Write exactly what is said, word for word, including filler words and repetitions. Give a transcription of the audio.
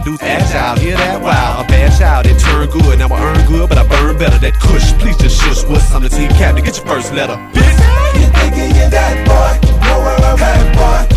produce agile, hear that? Wow, a bad child, it turned good. Now I earn good, but I burn better. That kush, please just shush. What's on the team captain? Get your first letter, bitch. You thinking you're that boy? Know where I'm at, boy.